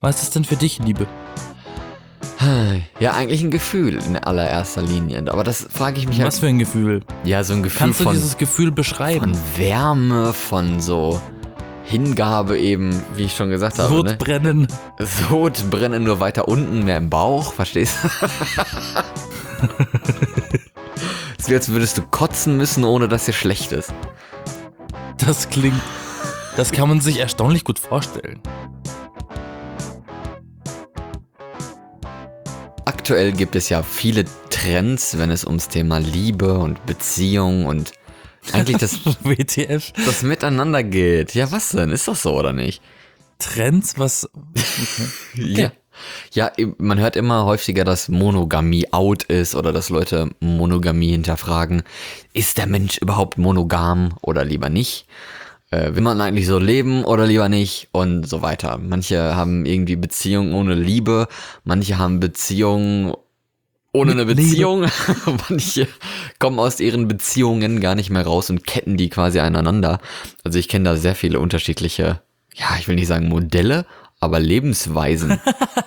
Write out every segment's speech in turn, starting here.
Was ist denn für dich Liebe? Ja, eigentlich ein Gefühl in allererster Linie. Aber das frage ich mich Was für ein Gefühl? Ja, so ein Gefühl Kannst du von dieses Gefühl beschreiben? Wärme, von so Hingabe eben, wie ich schon gesagt habe. Sodbrennen. Sodbrennen nur weiter unten, mehr im Bauch, verstehst du? Es ist wie, als würdest du kotzen müssen, ohne dass dir schlecht ist. Das kann man sich erstaunlich gut vorstellen. Aktuell gibt es ja viele Trends, wenn es ums Thema Liebe und Beziehung und eigentlich WTF. das Miteinander geht. Ja, was denn? Ist das so oder nicht? Trends, was? Okay. Ja. Ja, man hört immer häufiger, dass Monogamie out ist oder dass Leute Monogamie hinterfragen. Ist der Mensch überhaupt monogam oder lieber nicht? Will man eigentlich so leben oder lieber nicht? Und so weiter. Manche haben irgendwie Beziehungen ohne Liebe, manche haben Beziehungen ohne eine Beziehung. Manche kommen aus ihren Beziehungen gar nicht mehr raus und ketten die quasi aneinander. Also ich kenne da sehr viele unterschiedliche, ja, ich will nicht sagen Modelle, aber Lebensweisen.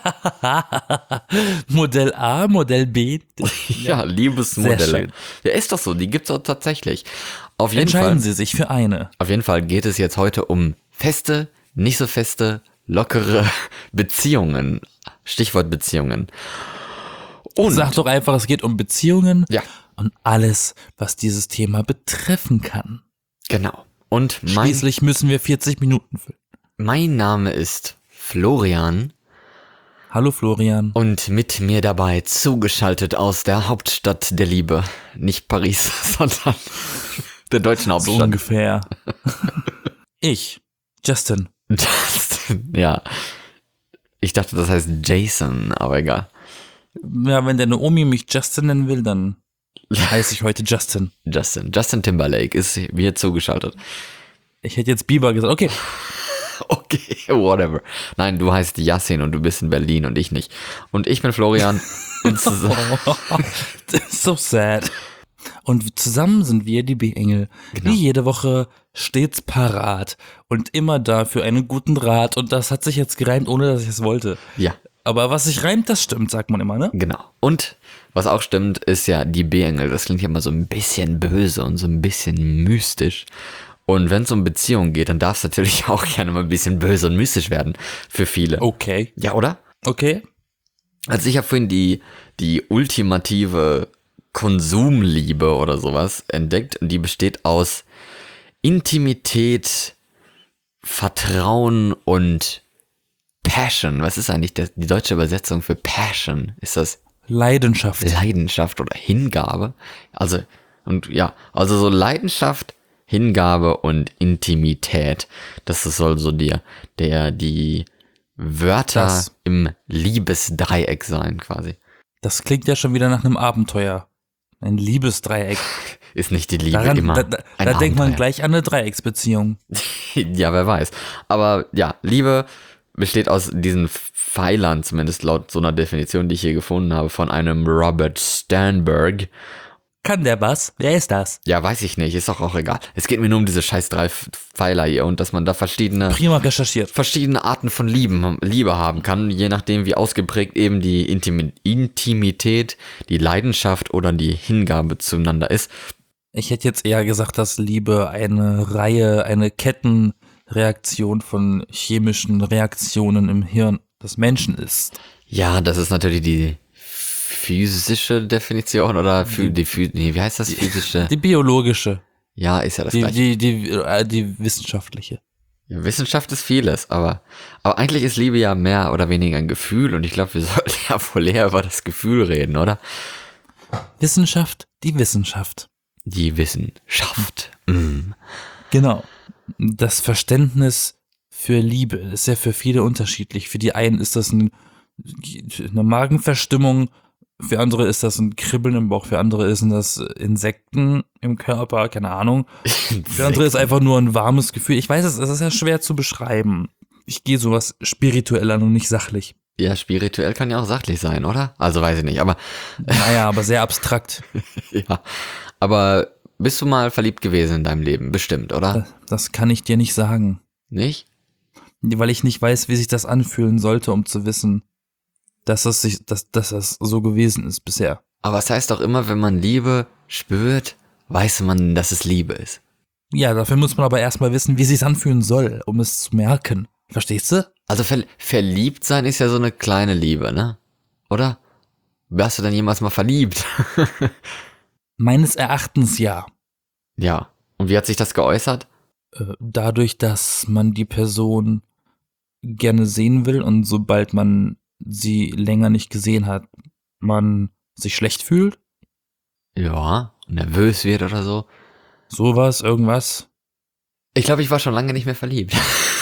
Modell A, Modell B. Ja, Liebesmodelle. Sehr schön. Ja, ist doch so, die gibt's auch tatsächlich. Auf jeden Entscheiden Fall, Sie sich für eine. auf jeden Fall geht es jetzt heute um feste, nicht so feste, lockere Beziehungen. Stichwort Beziehungen. Und Sag doch einfach, es geht um Beziehungen ja, und alles, was dieses Thema betreffen kann. genau. Und Schließlich müssen wir 40 Minuten füllen. mein Name ist Florian Hallo Florian. und mit mir dabei zugeschaltet aus der Hauptstadt der Liebe. Nicht Paris, sondern der deutschen So Hauptstadt. ungefähr. Ich, Justin. Justin, ja. Ich dachte, das heißt Jason, aber egal. Ja, wenn deine Omi mich Justin nennen will, dann heiße ich heute Justin. Justin Timberlake ist mir zugeschaltet. Ich hätte jetzt Bieber gesagt. Okay. Okay, whatever. Nein, du heißt Yassin und du bist in Berlin und ich nicht. Und ich bin Florian. Und Das ist so sad. Und zusammen sind wir die B-Engel. Genau. Wie jede Woche stets parat und immer da für einen guten Rat. Und das hat sich jetzt gereimt, ohne dass ich es wollte. ja, Aber was sich reimt, das stimmt, sagt man immer, ne? genau. Und was auch stimmt, ist ja die B-Engel. Das klingt ja immer so ein bisschen böse und so ein bisschen mystisch. Und wenn es um Beziehungen geht, dann darf es natürlich auch gerne mal ein bisschen böse und mystisch werden für viele. Okay. Ja, oder? Okay. Also ich habe vorhin die ultimative Konsumliebe oder sowas entdeckt und die besteht aus Intimität, Vertrauen und Passion. Was ist eigentlich die deutsche Übersetzung für Passion? Ist das Leidenschaft. Leidenschaft oder Hingabe? Also so Leidenschaft, Hingabe und Intimität. Das soll so die Wörter Das- im Liebesdreieck sein quasi. Das klingt ja schon wieder nach einem Abenteuer. Ein Liebesdreieck. Ist nicht die Liebe immer Da ein denkt man Abenteuer. gleich an eine Dreiecksbeziehung. Ja, wer weiß. Aber ja, Liebe besteht aus diesen Pfeilern, zumindest laut so einer Definition, die ich hier gefunden habe, von einem Robert Sternberg. Kann der was? Wer ist das? Ja, weiß ich nicht, ist doch auch egal. Es geht mir nur um diese scheiß 3 Pfeiler hier und dass man da verschiedene Prima recherchiert. Arten von Liebe haben kann, je nachdem wie ausgeprägt eben die Intimität, die Leidenschaft oder die Hingabe zueinander ist. Ich hätte jetzt eher gesagt, dass Liebe eine Kettenreaktion von chemischen Reaktionen im Hirn des Menschen ist. Ja, das ist natürlich die physische Definition oder wie heißt das physische? Die biologische, Ja, ist ja das gleiche. die wissenschaftliche. Ja, Wissenschaft ist vieles, aber eigentlich ist Liebe ja mehr oder weniger ein Gefühl und ich glaube, wir sollten ja wohl eher über das Gefühl reden, oder? Wissenschaft, die Wissenschaft. Die Wissenschaft. Genau. Das Verständnis für Liebe ist ja für viele unterschiedlich. Für die einen ist das eine Magenverstimmung, für andere ist das ein Kribbeln im Bauch, für andere sind das Insekten im Körper, keine Ahnung. Für andere ist einfach nur ein warmes Gefühl. Ich weiß, es ist ja schwer zu beschreiben. Ich gehe sowas spirituell an und nicht sachlich. Ja, spirituell kann ja auch sachlich sein, oder? Also weiß ich nicht, aber Naja, aber sehr abstrakt. ja. Aber bist du mal verliebt gewesen in deinem Leben? Bestimmt, oder? Das kann ich dir nicht sagen. Nicht? weil ich nicht weiß, wie sich das anfühlen sollte, um zu wissen, dass das so gewesen ist bisher. Aber es heißt doch immer, wenn man Liebe spürt, weiß man, dass es Liebe ist. Ja, dafür muss man aber erstmal wissen, wie sich's anfühlen soll, um es zu merken. Verstehst du? Also verliebt sein ist ja so eine kleine Liebe, ne? Oder? Warst du denn jemals mal verliebt? Meines Erachtens ja. Ja. Und wie hat sich das geäußert? Dadurch, dass man die Person gerne sehen will und sobald man sie länger nicht gesehen hat, man sich schlecht fühlt. Ja, nervös wird oder so. Sowas, irgendwas. Ich glaube, ich war schon lange nicht mehr verliebt.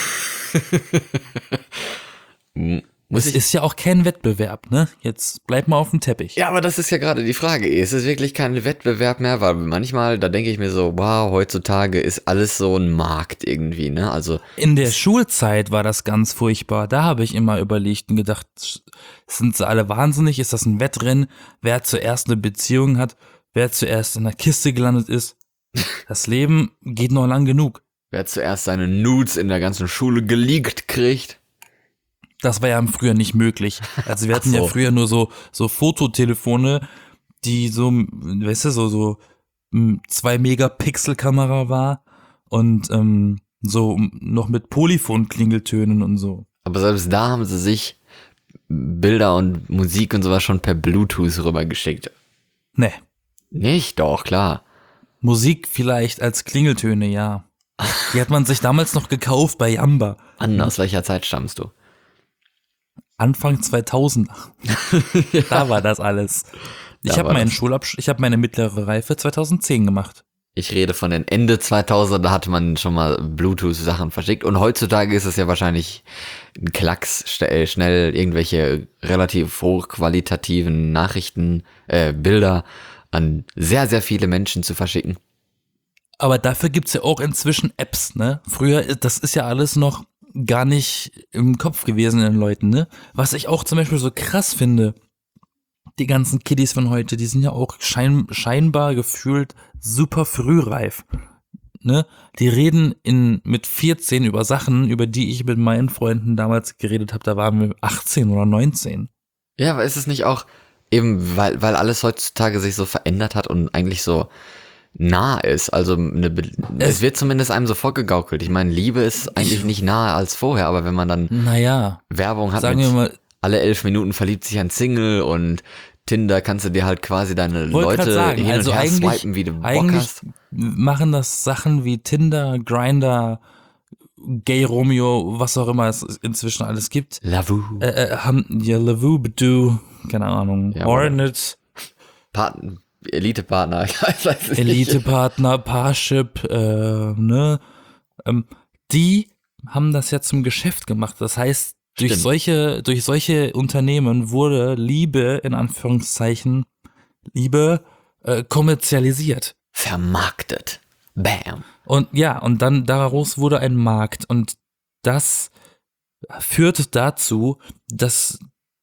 Es ist ja auch kein Wettbewerb, ne? Jetzt bleib mal auf dem Teppich. Ja, aber das ist ja gerade die Frage. Ist es wirklich kein Wettbewerb mehr? Weil manchmal, da denke ich mir so, wow, heutzutage ist alles so ein Markt irgendwie, ne? Also In der Schulzeit war das ganz furchtbar. Da habe ich immer überlegt und gedacht, sind sie alle wahnsinnig? Ist das ein Wettrennen? Wer zuerst eine Beziehung hat? Wer zuerst in der Kiste gelandet ist? Das Leben geht noch lang genug. wer zuerst seine Nudes in der ganzen Schule geleakt kriegt. Das war ja früher nicht möglich. Also wir hatten ja früher nur so Fototelefone, die so, weißt du, so 2 Megapixel Kamera war und so noch mit Polyphon-Klingeltönen und so. Aber selbst da haben sie sich Bilder und Musik und sowas schon per Bluetooth rübergeschickt. Ne. Nicht? Doch, klar. Musik vielleicht als Klingeltöne, ja. Die hat man sich damals noch gekauft bei Yamba. Anna, aus welcher Zeit stammst du? Anfang 2000. Da war das alles. Ich habe meine mittlere Reife 2010 gemacht. Ich rede von den Ende 2000, da hatte man schon mal Bluetooth-Sachen verschickt. Und heutzutage ist es ja wahrscheinlich ein Klacks, schnell irgendwelche relativ hochqualitativen Nachrichten, Bilder an sehr, sehr viele Menschen zu verschicken. Aber dafür gibt's ja auch inzwischen Apps, ne? Früher, das ist ja alles noch gar nicht im Kopf gewesen in den Leuten, ne? Was ich auch zum Beispiel so krass finde, die ganzen Kiddies von heute, die sind ja auch scheinbar gefühlt super frühreif, ne? Die reden mit 14 über Sachen, über die ich mit meinen Freunden damals geredet habe, da waren wir 18 oder 19. Ja, aber ist es nicht auch eben, weil alles heutzutage sich so verändert hat und eigentlich so nah ist, also es wird zumindest einem so vorgegaukelt. Ich meine, Liebe ist eigentlich nicht nahe als vorher, aber wenn man dann Werbung hat, sagen wir mal, alle 11 Minuten verliebt sich ein Single und Tinder kannst du dir halt quasi deine Leute hin und her swipen, wie du Bock hast. Machen das Sachen wie Tinder, Grindr, Gay Romeo, was auch immer es inzwischen alles gibt. Lavu. Lavu, Badoo, keine Ahnung, Ja, Hornet. Elite-Partner, ich weiß es nicht. Elite-Partner, Parship, ne? Die haben das ja zum Geschäft gemacht. Das heißt, durch solche Unternehmen wurde Liebe, in Anführungszeichen, kommerzialisiert. Vermarktet. Bam. Und ja, und dann daraus wurde ein Markt. Und das führt dazu, dass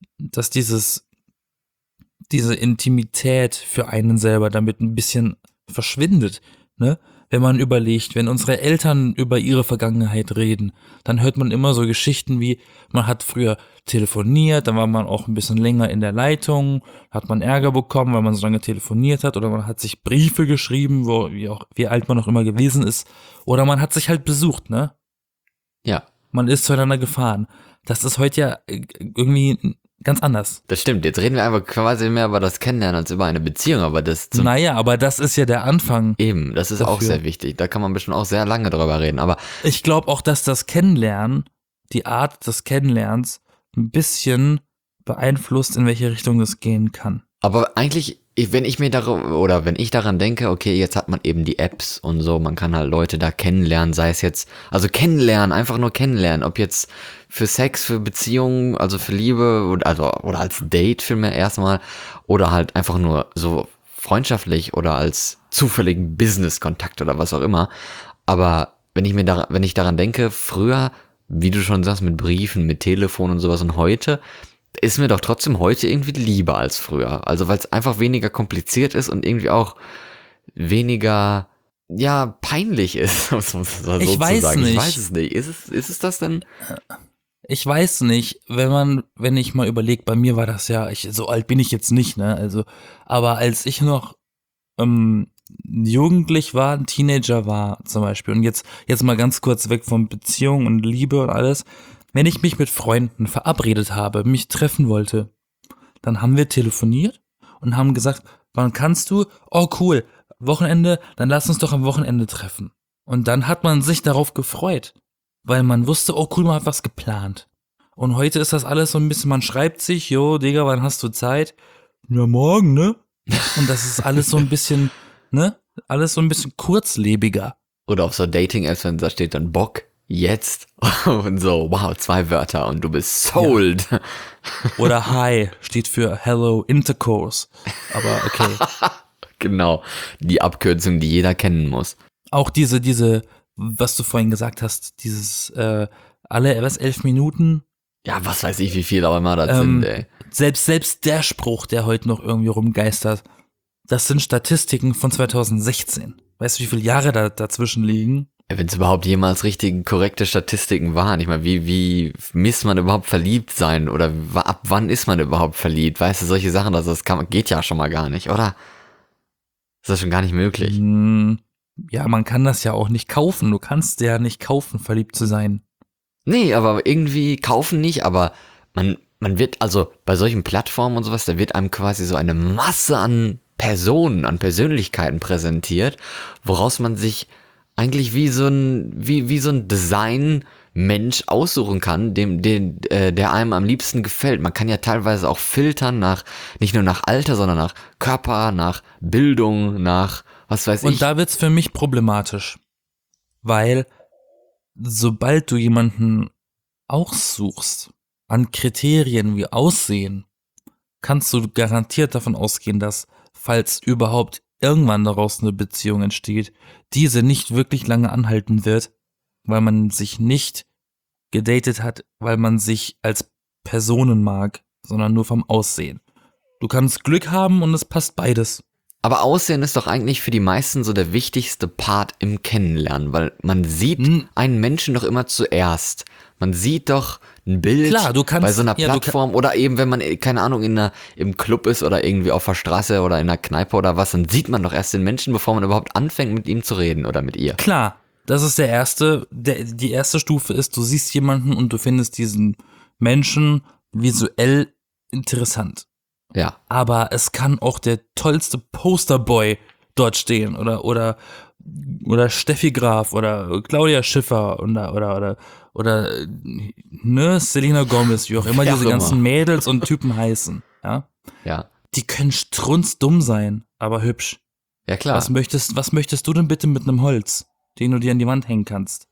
diese Intimität für einen selber damit ein bisschen verschwindet, ne? Wenn man überlegt, wenn unsere Eltern über ihre Vergangenheit reden, dann hört man immer so Geschichten wie, man hat früher telefoniert, dann war man auch ein bisschen länger in der Leitung, hat man Ärger bekommen, weil man so lange telefoniert hat, oder man hat sich Briefe geschrieben, wie alt man noch immer gewesen ist, oder man hat sich halt besucht, ne? Ja. Man ist zueinander gefahren. Das ist heute ja irgendwie ganz anders. Das stimmt, jetzt reden wir einfach quasi mehr über das Kennenlernen als über eine Beziehung, aber aber das ist ja der Anfang. Eben, das ist dafür auch sehr wichtig, da kann man bestimmt auch sehr lange drüber reden, aber ich glaube auch, dass das Kennenlernen, die Art des Kennenlernens ein bisschen beeinflusst, in welche Richtung es gehen kann. Aber eigentlich, wenn ich daran denke, okay, jetzt hat man eben die Apps und so, man kann halt Leute da kennenlernen, sei es jetzt, also kennenlernen, einfach nur kennenlernen, ob jetzt für Sex, für Beziehungen, also für Liebe oder als Date vielmehr erstmal oder halt einfach nur so freundschaftlich oder als zufälligen Business-Kontakt oder was auch immer. Aber wenn ich daran denke, früher, wie du schon sagst, mit Briefen, mit Telefon und sowas und heute, ist mir doch trotzdem heute irgendwie lieber als früher. Also weil es einfach weniger kompliziert ist und irgendwie auch weniger ja, peinlich ist, um es mal Ich so zu weiß sagen. nicht. Ich weiß es nicht. Ist es das denn? Ich weiß nicht, wenn ich mal überlege, bei mir war das ja, so alt bin ich jetzt nicht, ne? Also, aber als ich noch jugendlich war, ein Teenager war zum Beispiel, und jetzt mal ganz kurz weg von Beziehung und Liebe und alles, wenn ich mich mit Freunden verabredet habe, mich treffen wollte, dann haben wir telefoniert und haben gesagt, wann kannst du? Oh cool, Wochenende, dann lass uns doch am Wochenende treffen. Und dann hat man sich darauf gefreut, weil man wusste, oh cool, man hat was geplant. Und heute ist das alles so ein bisschen, man schreibt sich, jo, Digga, wann hast du Zeit? Ja, morgen, ne? Und das ist alles so ein bisschen, ne? Alles so ein bisschen kurzlebiger. Oder auf so Dating-Apps, wenn da steht dann Bock, jetzt. Und so, wow, 2 Wörter und du bist sold. Ja. Oder Hi steht für Hello Intercourse. Aber okay. Genau, die Abkürzung, die jeder kennen muss. Auch diese, was du vorhin gesagt hast, dieses alle, 11 Minuten. Ja, was weiß ich, wie viel auch immer das sind, ey. Selbst der Spruch, der heute noch irgendwie rumgeistert, das sind Statistiken von 2016. Weißt du, wie viele Jahre dazwischen liegen? Wenn es überhaupt jemals richtig korrekte Statistiken waren. Ich meine, wie misst man überhaupt verliebt sein? Oder ab wann ist man überhaupt verliebt? Weißt du, solche Sachen, geht ja schon mal gar nicht, oder? Ist das schon gar nicht möglich? Ja, man kann das ja auch nicht kaufen. Du kannst ja nicht kaufen, verliebt zu sein. Nee, aber irgendwie kaufen nicht, aber man wird, also bei solchen Plattformen und sowas, da wird einem quasi so eine Masse an Personen, an Persönlichkeiten präsentiert, woraus man sich eigentlich wie so ein Design-Mensch aussuchen kann, der einem am liebsten gefällt. Man kann ja teilweise auch filtern nicht nur nach Alter, sondern nach Körper, nach Bildung, nach was weiß ich. Und da wird's für mich problematisch, weil sobald du jemanden aussuchst an Kriterien wie Aussehen, kannst du garantiert davon ausgehen, dass, falls überhaupt irgendwann daraus eine Beziehung entsteht, diese nicht wirklich lange anhalten wird, weil man sich nicht gedatet hat, weil man sich als Personen mag, sondern nur vom Aussehen. Du kannst Glück haben und es passt beides. Aber Aussehen ist doch eigentlich für die meisten so der wichtigste Part im Kennenlernen, weil man sieht einen Menschen doch immer zuerst. Man sieht doch ein Bild Klar, du kannst, bei so einer Plattform oder eben, wenn man, keine Ahnung, im Club ist oder irgendwie auf der Straße oder in einer Kneipe oder was, dann sieht man doch erst den Menschen, bevor man überhaupt anfängt, mit ihm zu reden oder mit ihr. Klar, das ist die erste Stufe ist, du siehst jemanden und du findest diesen Menschen visuell interessant. Ja. Aber es kann auch der tollste Posterboy dort stehen oder Steffi Graf oder Claudia Schiffer oder ne, Selena Gomez, wie auch immer diese ganzen Mädels und Typen heißen, ja? Ja. Die können strunzdumm sein, aber hübsch. Ja, klar. Was möchtest du denn bitte mit einem Holz, den du dir an die Wand hängen kannst?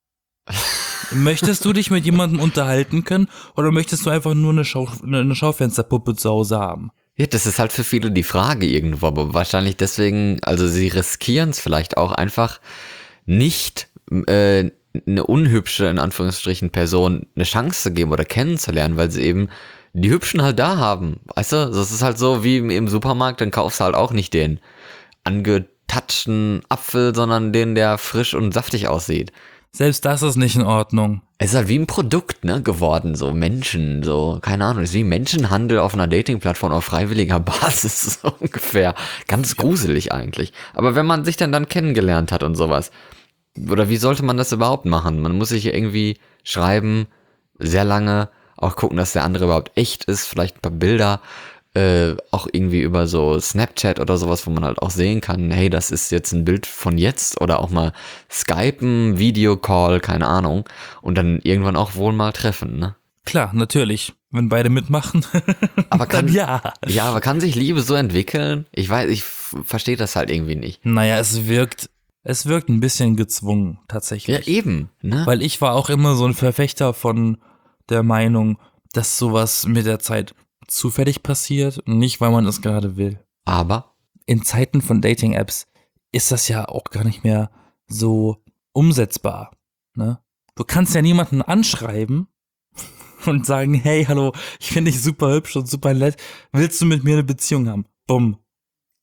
Möchtest du dich mit jemandem unterhalten können oder möchtest du einfach nur eine Schaufensterpuppe zu Hause haben? Ja, das ist halt für viele die Frage irgendwo, aber wahrscheinlich deswegen, also sie riskieren es vielleicht auch einfach nicht eine unhübsche, in Anführungsstrichen, Person eine Chance zu geben oder kennenzulernen, weil sie eben die Hübschen halt da haben. Weißt du, das ist halt so wie im Supermarkt, dann kaufst du halt auch nicht den angetatschten Apfel, sondern den, der frisch und saftig aussieht. Selbst das ist nicht in Ordnung. Es ist halt wie ein Produkt, ne, geworden, so Menschen, so, keine Ahnung, es ist wie Menschenhandel auf einer Dating-Plattform auf freiwilliger Basis, so ungefähr. Ganz gruselig eigentlich. Aber wenn man sich dann kennengelernt hat und sowas, oder wie sollte man das überhaupt machen? Man muss sich irgendwie schreiben, sehr lange, auch gucken, dass der andere überhaupt echt ist, vielleicht ein paar Bilder, auch irgendwie über so Snapchat oder sowas, wo man halt auch sehen kann, hey, das ist jetzt ein Bild von jetzt oder auch mal Skypen, Videocall, keine Ahnung und dann irgendwann auch wohl mal treffen, ne? Klar, natürlich. Wenn beide mitmachen, aber ja. Ja, aber kann sich Liebe so entwickeln? Ich verstehe das halt irgendwie nicht. Naja, es wirkt ein bisschen gezwungen, tatsächlich. Ja, eben, ne? Weil ich war auch immer so ein Verfechter von der Meinung, dass sowas mit der Zeit zufällig passiert, nicht weil man es gerade will. Aber in Zeiten von Dating-Apps ist das ja auch gar nicht mehr so umsetzbar. Ne? Du kannst ja niemanden anschreiben und sagen, hey, hallo, ich finde dich super hübsch und super nett, willst du mit mir eine Beziehung haben? Bumm.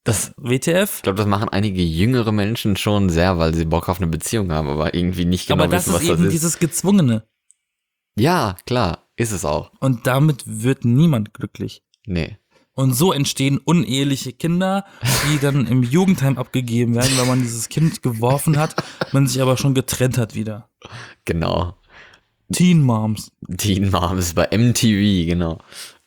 Das, WTF? ich glaube, das machen einige jüngere Menschen schon sehr, weil sie Bock auf eine Beziehung haben, aber irgendwie nicht genau Aber das wissen, was ist das eben ist. dieses Gezwungene. Ja, klar, ist es auch. Und damit wird niemand glücklich. Nee. Und so entstehen uneheliche Kinder, die dann im Jugendheim abgegeben werden, weil man dieses Kind geworfen hat, man sich aber schon getrennt hat wieder. Genau. Teen Moms. Teen Moms bei MTV, genau.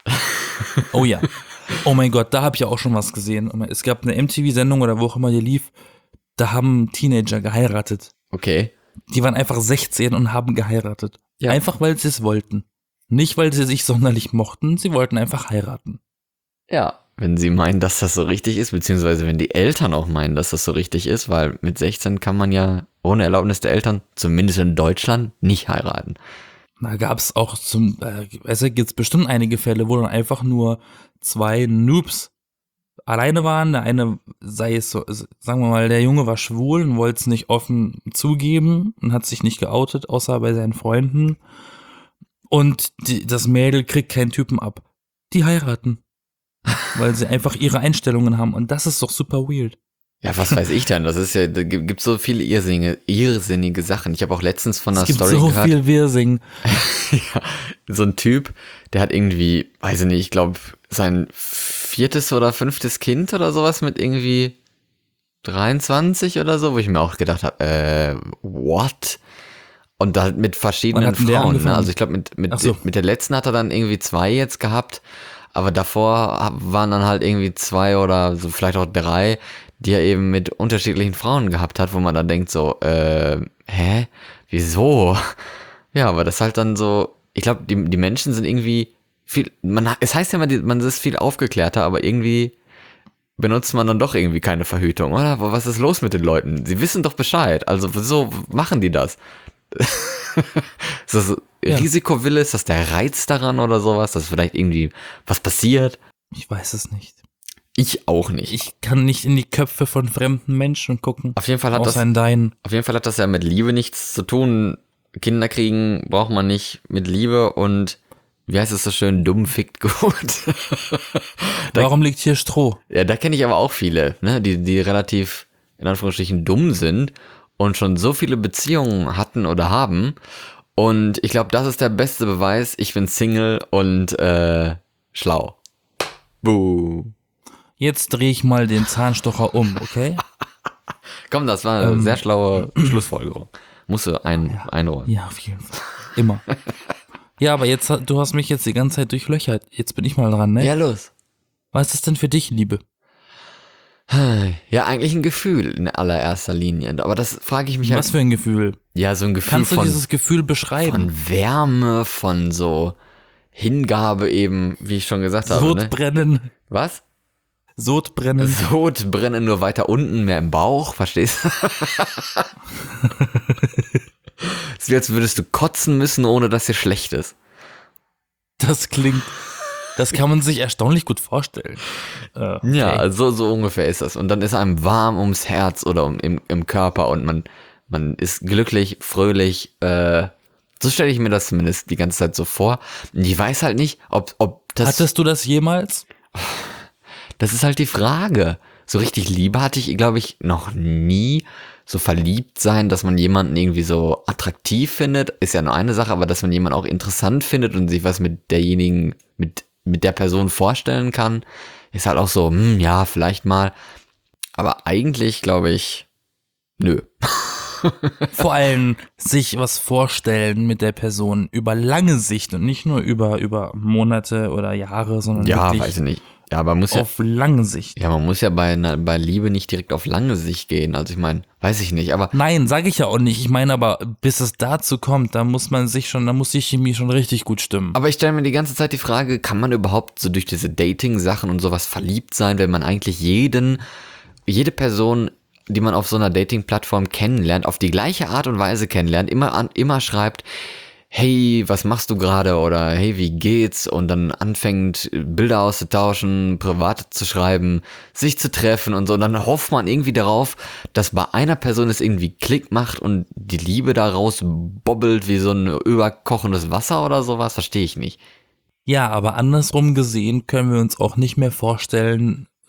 Oh ja. Oh mein Gott, da habe ich ja auch schon was gesehen. Es gab eine MTV-Sendung oder wo auch immer die lief, da haben Teenager geheiratet. Okay. Die waren einfach 16 und haben geheiratet. Ja. Einfach, weil sie es wollten. Nicht, weil sie sich sonderlich mochten, sie wollten einfach heiraten. Ja, wenn sie meinen, dass das so richtig ist, beziehungsweise wenn die Eltern auch meinen, dass das so richtig ist, weil mit 16 kann man ja ohne Erlaubnis der Eltern, zumindest in Deutschland, nicht heiraten. Da gab es auch gibt's bestimmt einige Fälle, wo dann einfach nur 2 Noobs alleine waren. Der eine sei es so, sagen wir mal, der Junge war schwul und wollte es nicht offen zugeben und hat sich nicht geoutet, außer bei seinen Freunden. Und das Mädel kriegt keinen Typen ab. Die heiraten. Weil sie einfach ihre Einstellungen haben. Und das ist doch super weird. Ja, was weiß ich denn? Das ist ja, da gibt so viele irrsinnige Sachen. Ich habe auch letztens von einer Es gibt Story so gehört. viel Wirsing. Ja, so ein Typ, der hat irgendwie, weiß ich nicht, ich glaube, sein 4. oder 5. Kind oder sowas mit irgendwie 23 oder so, wo ich mir auch gedacht habe, what? Und da mit verschiedenen Wann hat denn der Frauen, ne? angefangen? Also ich glaube, Ach so. mit der letzten hat er dann irgendwie 2 jetzt gehabt, aber davor waren dann halt irgendwie 2 oder so vielleicht auch 3, die er eben mit unterschiedlichen Frauen gehabt hat, wo man dann denkt so, hä? Wieso? Ja, aber das halt dann so, ich glaube, die Menschen sind irgendwie viel, es heißt ja immer, man ist viel aufgeklärter, aber irgendwie benutzt man dann doch irgendwie keine Verhütung, oder? Aber was ist los mit den Leuten? Sie wissen doch Bescheid, also wieso machen die das? Ist das Ja. Risikowille? Ist das der Reiz daran oder sowas, dass vielleicht irgendwie was passiert? Ich weiß es nicht. Ich auch nicht. Ich kann nicht in die Köpfe von fremden Menschen gucken. Auf jeden Fall hat Außer in deinen. Auf jeden Fall hat das ja mit Liebe nichts zu tun. Kinder kriegen braucht man nicht mit Liebe und wie heißt es so schön, dumm fickt gut. Warum liegt hier Stroh? Ja, da kenne ich aber auch viele, ne, die relativ in Anführungsstrichen dumm sind und schon so viele Beziehungen hatten oder haben. Und ich glaube, das ist der beste Beweis, ich bin Single und schlau. Buh. Jetzt drehe ich mal den Zahnstocher um, okay? Komm, das war eine sehr schlaue Schlussfolgerung. Musst du einräumen. Ja, auf jeden Fall. Immer. Ja, aber du hast mich jetzt die ganze Zeit durchlöchert. Jetzt bin ich mal dran, ne? Ja, los. Was ist denn für dich Liebe? Ja, eigentlich ein Gefühl in allererster Linie. Aber das frage ich mich Was für ein Gefühl? Ja, so ein Gefühl Kannst du dieses Gefühl beschreiben? von Wärme, von so Hingabe eben, wie ich schon gesagt habe. Ne? Sodbrennen. Was? Sodbrennen. Sodbrennen nur weiter unten, mehr im Bauch, verstehst du? Es ist wie als würdest du kotzen müssen, ohne dass dir schlecht ist. Das kann man sich erstaunlich gut vorstellen. Okay. Ja, so ungefähr ist das. Und dann ist einem warm ums Herz oder im Körper und man ist glücklich, fröhlich. So stelle ich mir das zumindest die ganze Zeit so vor. Und ich weiß halt nicht, ob das... Hattest du das jemals? Das ist halt die Frage. So richtig Liebe hatte ich, glaube ich, noch nie. So verliebt sein, dass man jemanden irgendwie so attraktiv findet, ist ja nur eine Sache, aber dass man jemanden auch interessant findet und sich was mit derjenigen, mit der Person vorstellen kann, ist halt auch so, ja, vielleicht mal. Aber eigentlich, glaube ich, nö. Vor allem sich was vorstellen mit der Person über lange Sicht und nicht nur über Monate oder Jahre, sondern Ja, wirklich weiß ich nicht. Ja, aber man muss ja, auf lange Sicht. ja, man muss ja bei Liebe nicht direkt auf lange Sicht gehen. Also ich meine, weiß ich nicht, aber Nein, sage ich ja auch nicht. Ich meine aber, bis es dazu kommt, da muss die Chemie schon richtig gut stimmen. ich stelle mir die ganze Zeit die Frage, kann man überhaupt so durch diese Dating-Sachen und sowas verliebt sein, wenn man eigentlich jede Person, die man auf so einer Dating-Plattform kennenlernt, auf die gleiche Art und Weise kennenlernt, immer schreibt, hey, was machst du gerade oder hey, wie geht's? Und dann anfängt Bilder auszutauschen, privat zu schreiben, sich zu treffen und so. Und dann hofft man irgendwie darauf, dass bei einer Person es irgendwie Klick macht und die Liebe daraus bobbelt wie so ein überkochendes Wasser oder sowas. Verstehe ich nicht. Ja, aber andersrum gesehen können wir uns auch nicht mehr vorstellen,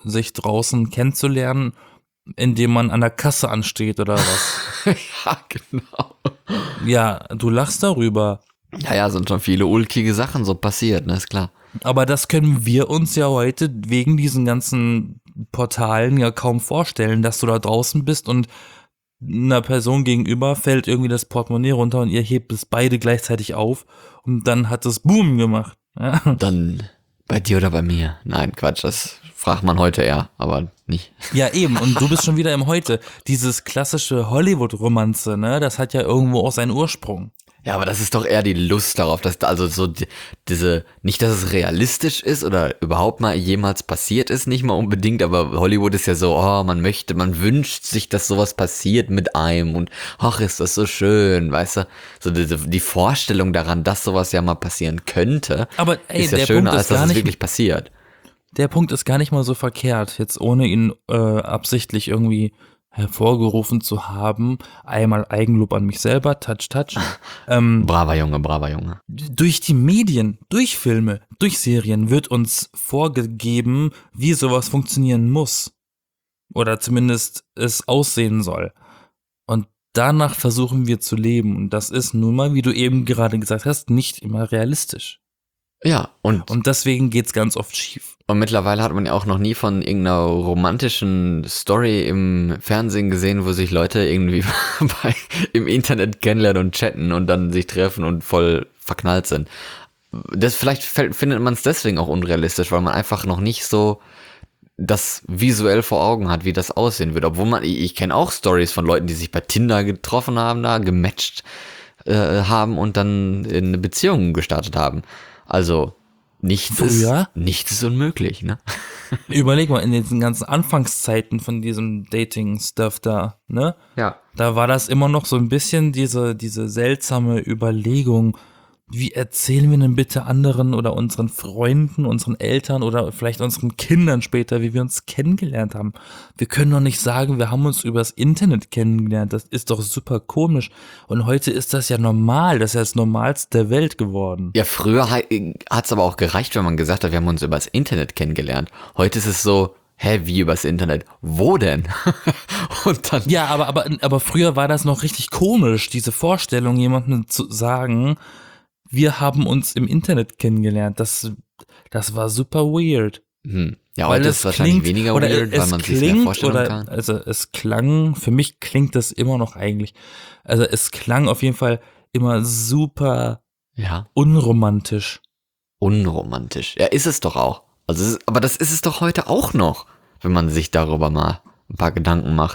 sich draußen kennenzulernen, indem man an der Kasse ansteht oder was? Ja, genau. Ja, du lachst darüber. Ja, sind schon viele ulkige Sachen so passiert, ne, ist klar. Aber das können wir uns ja heute wegen diesen ganzen Portalen ja kaum vorstellen, dass du da draußen bist und einer Person gegenüber fällt irgendwie das Portemonnaie runter und ihr hebt es beide gleichzeitig auf und dann hat es Boom gemacht. Ja. Dann bei dir oder bei mir? Nein, Quatsch, das fragt man heute eher, aber nicht. Ja, eben, und du bist schon wieder im Heute. Dieses klassische Hollywood-Romanze, ne, das hat ja irgendwo auch seinen Ursprung. Ja, aber das ist doch eher die Lust darauf, dass also so diese, nicht, dass es realistisch ist oder überhaupt mal jemals passiert ist, nicht mal unbedingt, aber Hollywood ist ja so, oh, man wünscht sich, dass sowas passiert mit einem und ach, ist das so schön, weißt du? So die Vorstellung daran, dass sowas ja mal passieren könnte, Aber ey, ist ja der schöner, Punkt als ist dass gar es nicht, wirklich passiert. der Punkt ist gar nicht mal so verkehrt, jetzt ohne ihn absichtlich irgendwie hervorgerufen zu haben. Einmal Eigenlob an mich selber, touch. Braver Junge. Durch die Medien, durch Filme, durch Serien wird uns vorgegeben, wie sowas funktionieren muss. Oder zumindest es aussehen soll. Und danach versuchen wir zu leben. Und das ist nun mal, wie du eben gerade gesagt hast, nicht immer realistisch. Ja, und deswegen geht's ganz oft schief. Und mittlerweile hat man ja auch noch nie von irgendeiner romantischen Story im Fernsehen gesehen, wo sich Leute irgendwie im Internet kennenlernen und chatten und dann sich treffen und voll verknallt sind. Vielleicht findet man es deswegen auch unrealistisch, weil man einfach noch nicht so das visuell vor Augen hat, wie das aussehen wird. Obwohl ich kenne auch Stories von Leuten, die sich bei Tinder getroffen haben, da gematcht haben und dann in eine Beziehung gestartet haben. Also nichts ist unmöglich, ne? Überleg mal, in diesen ganzen Anfangszeiten von diesem Dating-Stuff da, ne? Ja. Da war das immer noch so ein bisschen diese seltsame Überlegung, wie erzählen wir denn bitte anderen oder unseren Freunden, unseren Eltern oder vielleicht unseren Kindern später, wie wir uns kennengelernt haben? Wir können doch nicht sagen, wir haben uns übers Internet kennengelernt. Das ist doch super komisch. Und heute ist das ja normal. Das ist ja das Normalste der Welt geworden. Ja, früher hat's aber auch gereicht, wenn man gesagt hat, wir haben uns übers Internet kennengelernt. Heute ist es so, wie übers Internet? Wo denn? Und dann. Ja, aber früher war das noch richtig komisch, diese Vorstellung, jemandem zu sagen, wir haben uns im Internet kennengelernt. Das war super weird. Ja, heute ist es wahrscheinlich weniger weird, weil man sich das mehr vorstellen kann. Also es klang, für mich klingt das immer noch eigentlich, also es klang auf jeden Fall immer super unromantisch. Unromantisch. Ja, ist es doch auch. Also aber das ist es doch heute auch noch, wenn man sich darüber mal ein paar Gedanken macht.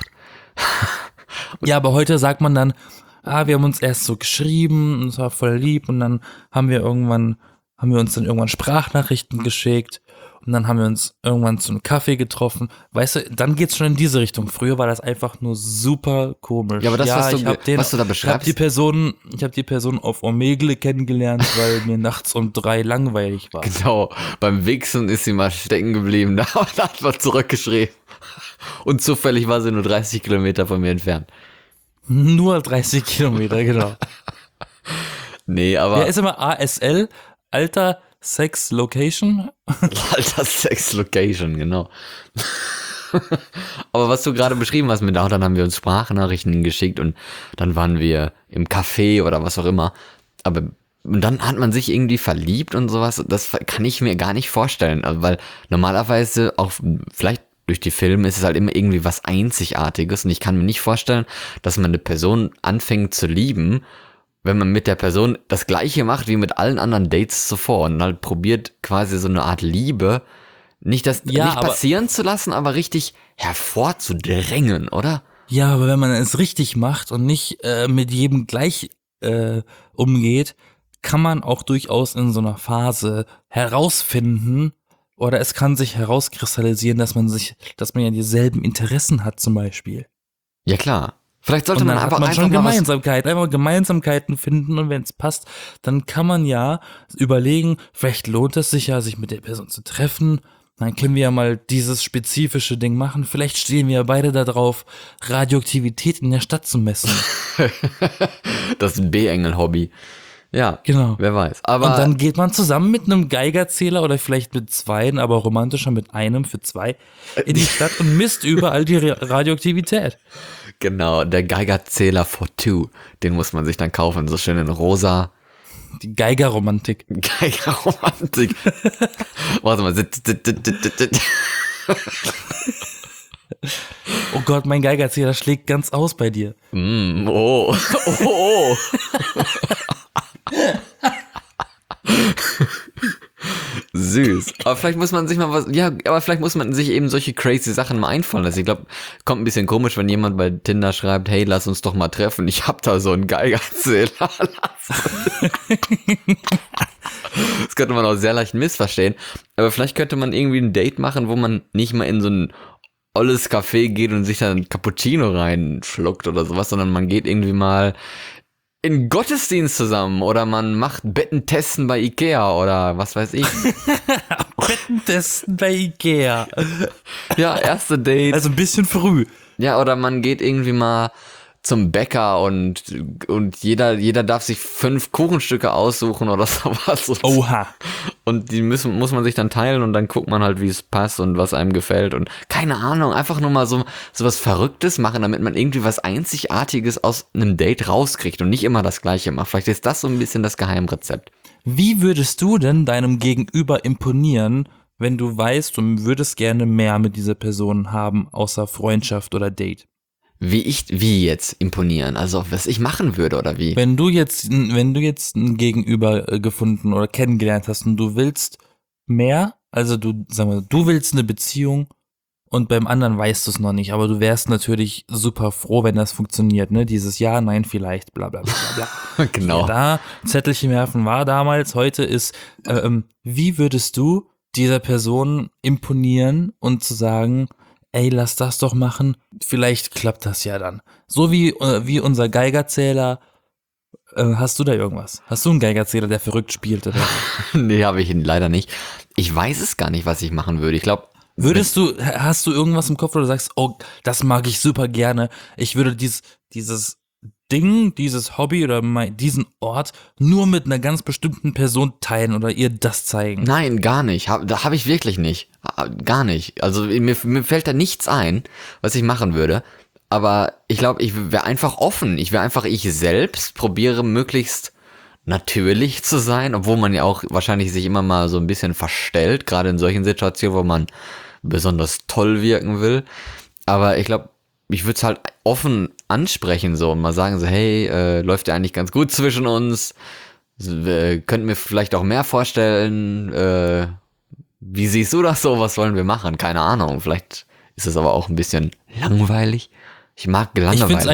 Ja, aber heute sagt man dann, wir haben uns erst so geschrieben und es war voll lieb und dann haben wir uns dann irgendwann Sprachnachrichten geschickt und dann haben wir uns irgendwann zu einem Kaffee getroffen. Weißt du, dann geht's schon in diese Richtung. Früher war das einfach nur super komisch. Ja, aber das, was du da beschreibst. Ich habe die Person auf Omegle kennengelernt, weil mir nachts um 3 langweilig war. Genau, beim Wichsen ist sie mal stecken geblieben, da hat man zurückgeschrieben. Und zufällig war sie nur 30 Kilometer von mir entfernt. Nur 30 Kilometer, genau. Nee, aber. Der ist immer ASL, Alter Sex Location. Alter Sex Location, genau. Aber was du gerade beschrieben hast, dann haben wir uns Sprachnachrichten geschickt und dann waren wir im Café oder was auch immer. Und dann hat man sich irgendwie verliebt und sowas. Das kann ich mir gar nicht vorstellen. Also, weil normalerweise auch vielleicht durch die Filme ist es halt immer irgendwie was Einzigartiges und ich kann mir nicht vorstellen, dass man eine Person anfängt zu lieben, wenn man mit der Person das Gleiche macht wie mit allen anderen Dates zuvor und halt probiert quasi so eine Art Liebe nicht passieren zu lassen, aber richtig hervorzudrängen, oder? Ja, aber wenn man es richtig macht und nicht mit jedem gleich umgeht, kann man auch durchaus in so einer Phase herausfinden, oder es kann sich herauskristallisieren, dass man ja dieselben Interessen hat zum Beispiel. Ja klar. Vielleicht sollte man einfach schon Gemeinsamkeiten finden und wenn es passt, dann kann man ja überlegen, vielleicht lohnt es sich ja, sich mit der Person zu treffen. Dann können wir ja mal dieses spezifische Ding machen. Vielleicht stehen wir ja beide da drauf, Radioaktivität in der Stadt zu messen. Das B-Engel-Hobby. Ja, Genau. wer weiß. Aber Und dann geht man zusammen mit einem Geigerzähler oder vielleicht mit zweien, aber romantischer mit einem für zwei in die Stadt und misst überall die Radioaktivität. genau, der Geigerzähler for two, den muss man sich dann kaufen, so schön in rosa. Die Geigerromantik. Geigerromantik. Warte mal. Oh Gott, mein Geigerzähler schlägt ganz aus bei dir. Oh. Oh. Süß. Aber vielleicht muss man sich mal aber vielleicht muss man sich eben solche crazy Sachen mal einfallen lassen. Ich glaube, kommt ein bisschen komisch, wenn jemand bei Tinder schreibt, hey, lass uns doch mal treffen. Ich hab da so einen Geigerzähler. Das könnte man auch sehr leicht missverstehen. Aber vielleicht könnte man irgendwie ein Date machen, wo man nicht mal in so ein olles Café geht und sich dann ein Cappuccino reinschluckt oder sowas, sondern man geht irgendwie mal in Gottesdienst zusammen oder man macht Bettentesten bei Ikea oder was weiß ich. Bettentesten bei Ikea. Ja, erste Date. Also ein bisschen früh. Ja, oder man geht irgendwie mal zum Bäcker und jeder darf sich 5 Kuchenstücke aussuchen oder sowas. Oha. Und die muss man sich dann teilen und dann guckt man halt, wie es passt und was einem gefällt und keine Ahnung, einfach nur mal so was Verrücktes machen, damit man irgendwie was Einzigartiges aus einem Date rauskriegt und nicht immer das Gleiche macht. Vielleicht ist das so ein bisschen das Geheimrezept. Wie würdest du denn deinem Gegenüber imponieren, wenn du weißt, du würdest gerne mehr mit dieser Person haben, außer Freundschaft oder Date? Wie jetzt imponieren? Also was ich machen würde oder wie? Wenn du jetzt ein Gegenüber gefunden oder kennengelernt hast und du willst mehr, also du willst eine Beziehung und beim anderen weißt du es noch nicht, aber du wärst natürlich super froh, wenn das funktioniert, ne? Dieses Ja, Nein, vielleicht, bla bla bla bla bla. Genau. Ja, da, Zettelchen werfen war damals, heute ist, wie würdest du dieser Person imponieren und zu sagen, ey, lass das doch machen, vielleicht klappt das ja dann. So wie unser Geigerzähler, hast du da irgendwas? Hast du einen Geigerzähler, der verrückt spielt? Oder? Nee, habe ich leider nicht. Ich weiß es gar nicht, was ich machen würde. Ich glaube, hast du irgendwas im Kopf, wo du sagst, oh, das mag ich super gerne. Ich würde dieses Ding, dieses Hobby oder diesen Ort nur mit einer ganz bestimmten Person teilen oder ihr das zeigen? nein, gar nicht. Da habe ich wirklich nicht. Gar nicht. Also mir fällt da nichts ein, was ich machen würde. Aber ich glaube, ich wäre einfach offen. Ich wäre einfach ich selbst, probiere möglichst natürlich zu sein, obwohl man ja auch wahrscheinlich sich immer mal so ein bisschen verstellt, gerade in solchen Situationen, wo man besonders toll wirken will. Aber ich glaube, ich würde es halt offen ansprechen so und mal sagen so, hey, läuft ja eigentlich ganz gut zwischen uns, könnten wir vielleicht auch mehr vorstellen, wie siehst du das so, was wollen wir machen? Keine Ahnung, vielleicht ist es aber auch ein bisschen langweilig. Ich mag Langeweile.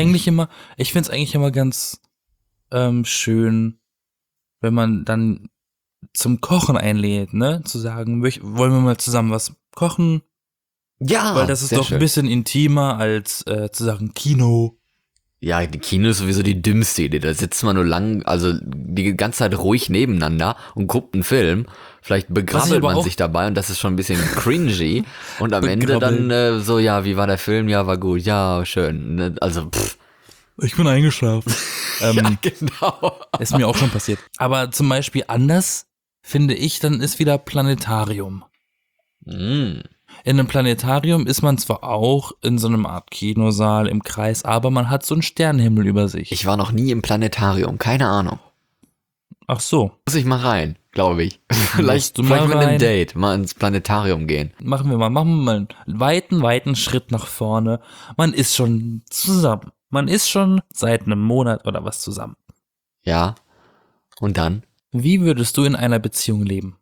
Ich find's eigentlich immer ganz schön, wenn man dann zum Kochen einlädt, ne? Zu sagen, wollen wir mal zusammen was kochen? Ja, weil das ist doch schön. ein bisschen intimer als zu sagen Kino. Ja, die Kino ist sowieso die dümmste Idee. Da sitzt man nur also die ganze Zeit ruhig nebeneinander und guckt einen Film. Vielleicht begrabbelt man sich dabei und das ist schon ein bisschen cringy. Und am Ende dann so, ja, wie war der Film? Ja, war gut. Ja, schön. Also, Ich bin eingeschlafen. Ja, genau. Ist mir auch schon passiert. Aber zum Beispiel anders, finde ich, dann ist wieder Planetarium. In einem Planetarium ist man zwar auch in so einem Art Kinosaal im Kreis, aber man hat so einen Sternenhimmel über sich. Ich war noch nie im Planetarium, keine Ahnung. Ach so. Muss ich mal rein, glaube ich. Vielleicht du mal mit einem rein? Date mal ins Planetarium gehen. Machen wir mal einen weiten Schritt nach vorne. Man ist schon zusammen. Man ist schon seit einem Monat oder was zusammen. Ja. Und dann? Wie würdest du in einer Beziehung leben?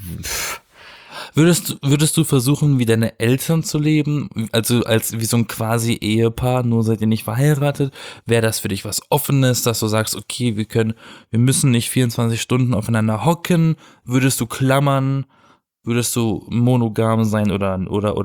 Würdest du versuchen, wie deine Eltern zu leben? Also wie so ein quasi Ehepaar, nur seid ihr nicht verheiratet? Wäre das für dich was Offenes, dass du sagst, okay, wir müssen nicht 24 Stunden aufeinander hocken? Würdest du klammern? Würdest du monogam sein oder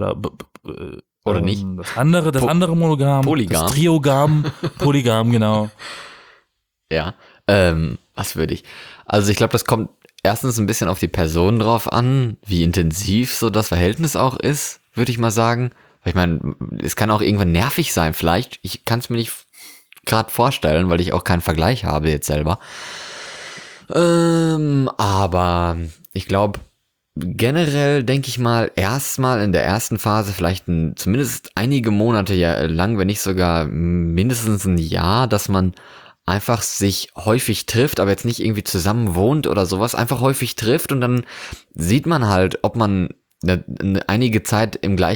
nicht? Das andere Monogam? Polygam. Das Triogam? Polygam, genau. Ja. Was würde ich? Also ich glaube, das kommt erstens ein bisschen auf die Person drauf an, wie intensiv so das Verhältnis auch ist, würde ich mal sagen. Weil ich meine, es kann auch irgendwann nervig sein, vielleicht. Ich kann es mir nicht gerade vorstellen, weil ich auch keinen Vergleich habe jetzt selber. Aber ich glaube, generell denke ich mal, erstmal in der ersten Phase vielleicht zumindest einige Monate ja lang, wenn nicht sogar mindestens ein Jahr, dass man einfach sich häufig trifft, aber jetzt nicht irgendwie zusammen wohnt oder sowas, einfach häufig trifft und dann sieht man halt, ob man einige Zeit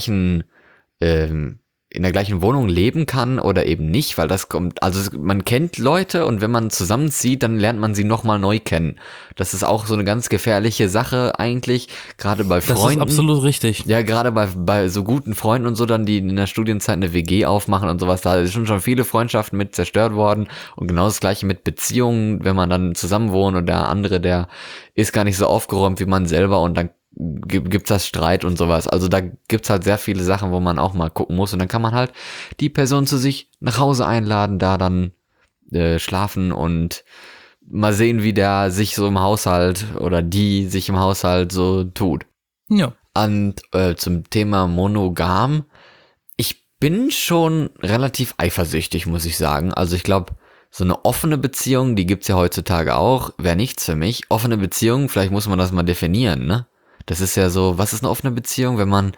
in der gleichen Wohnung leben kann oder eben nicht, weil das kommt, also man kennt Leute und wenn man zusammenzieht, dann lernt man sie nochmal neu kennen. Das ist auch so eine ganz gefährliche Sache eigentlich, gerade bei Freunden. Das ist absolut richtig. Ja, gerade bei so guten Freunden und so dann, die in der Studienzeit eine WG aufmachen und sowas, da sind schon viele Freundschaften mit zerstört worden und genau das gleiche mit Beziehungen, wenn man dann zusammen wohnt und der andere, der ist gar nicht so aufgeräumt wie man selber und dann gibt's das Streit und sowas. Also da gibt's halt sehr viele Sachen, wo man auch mal gucken muss und dann kann man halt die Person zu sich nach Hause einladen, da dann schlafen und mal sehen, wie der sich so im Haushalt oder die sich im Haushalt so tut. Ja. Und zum Thema monogam, ich bin schon relativ eifersüchtig, muss ich sagen. Also ich glaube, so eine offene Beziehung, die gibt's ja heutzutage auch, wäre nichts für mich. Offene Beziehung, vielleicht muss man das mal definieren, ne? Das ist ja so, was ist eine offene Beziehung, wenn man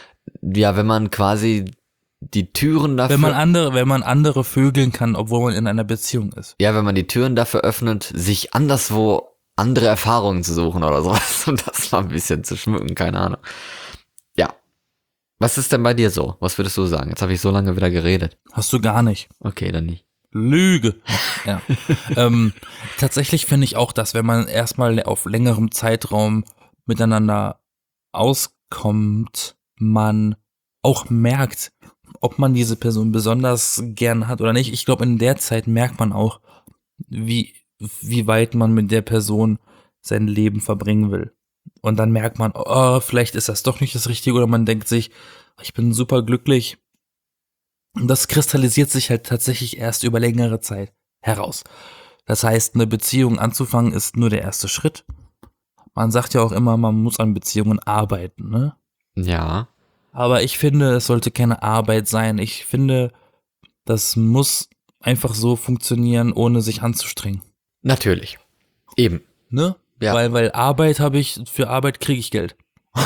quasi die Türen dafür... Wenn man andere vögeln kann, obwohl man in einer Beziehung ist. Ja, wenn man die Türen dafür öffnet, sich anderswo andere Erfahrungen zu suchen oder sowas und das mal ein bisschen zu schmücken, keine Ahnung. Ja. Was ist denn bei dir so? Was würdest du sagen? Jetzt habe ich so lange wieder geredet. Hast du gar nicht. Okay, dann nicht. Lüge. Ja. Tatsächlich finde ich auch, dass wenn man erstmal auf längerem Zeitraum miteinander auskommt, man auch merkt, ob man diese Person besonders gern hat oder nicht. Ich glaube, in der Zeit merkt man auch, wie weit man mit der Person sein Leben verbringen will. Und dann merkt man, oh, vielleicht ist das doch nicht das Richtige oder man denkt sich, ich bin super glücklich. Und das kristallisiert sich halt tatsächlich erst über längere Zeit heraus. Das heißt, eine Beziehung anzufangen ist nur der erste Schritt. Man sagt ja auch immer, man muss an Beziehungen arbeiten, ne? Ja. Aber ich finde, es sollte keine Arbeit sein. Ich finde, das muss einfach so funktionieren, ohne sich anzustrengen. Natürlich. Eben. Ne? Ja. Weil für Arbeit kriege ich Geld.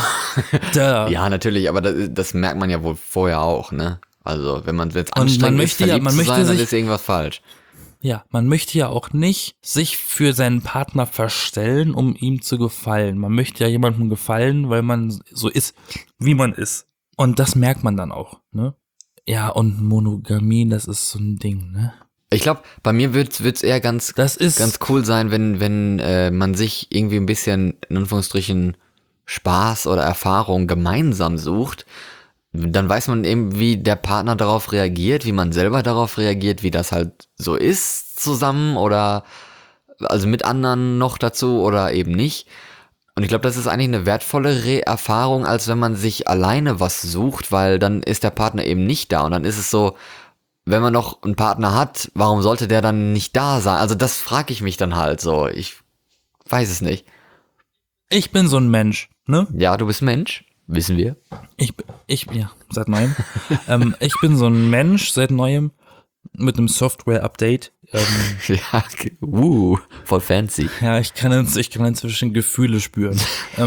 Ja, natürlich, aber das merkt man ja wohl vorher auch, ne? Also, wenn man jetzt Und anstrengend ist, man verliebt zu möchte sein, dann sich- ist irgendwas falsch. Ja, man möchte ja auch nicht sich für seinen Partner verstellen, um ihm zu gefallen. Man möchte ja jemandem gefallen, weil man so ist, wie man ist. Und das merkt man dann auch, ne? Ja, und Monogamie, das ist so ein Ding, ne? Ich glaube, bei mir wird's eher ganz cool sein, wenn man sich irgendwie ein bisschen, in Anführungsstrichen, Spaß oder Erfahrung gemeinsam sucht. Dann weiß man eben, wie der Partner darauf reagiert, wie man selber darauf reagiert, wie das halt so ist zusammen oder also mit anderen noch dazu oder eben nicht. Und ich glaube, das ist eigentlich eine wertvollere Erfahrung, als wenn man sich alleine was sucht, weil dann ist der Partner eben nicht da und dann ist es so, wenn man noch einen Partner hat, warum sollte der dann nicht da sein? Also das frage ich mich dann halt so. Ich weiß es nicht. Ich bin so ein Mensch, ne? Ja, du bist Mensch, wissen wir. Ja, seit neuem. Ich bin so ein Mensch seit neuem mit einem Software-Update. Ja, voll fancy. Ja, ich kann inzwischen Gefühle spüren.